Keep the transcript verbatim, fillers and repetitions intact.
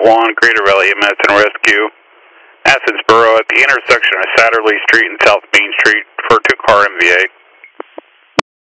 one, Greater Valley E M S and Rescue. Athensboro at the intersection of Satterley Street and South Main Street for two car M V A.